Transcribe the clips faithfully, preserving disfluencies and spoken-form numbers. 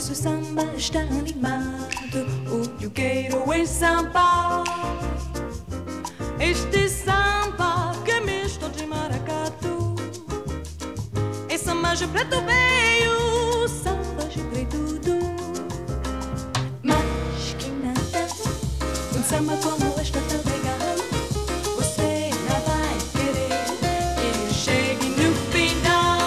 pois o samba está animado, o pioqueiro em samba. Este samba que é misto de maracatu, é samba de preto veio, samba de preto tudo. Mas que nada, um samba como este tão legal, você não vai querer que chegue no final.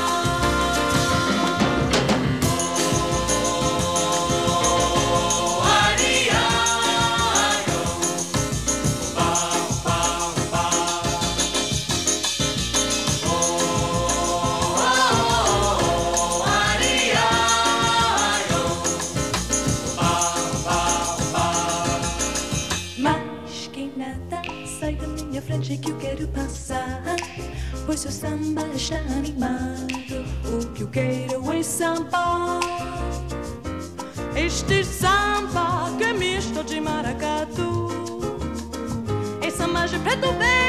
Oh, ari, ai, oh, pau, pau, pau. Oh, oh, ari, ai, oh, pau, pau, pau. Mas que nada, sai da minha frente que eu quero passar, pois o samba está animado, o que eu quero é samba. Este samba que é misto de maracatu, é samba de preto velho.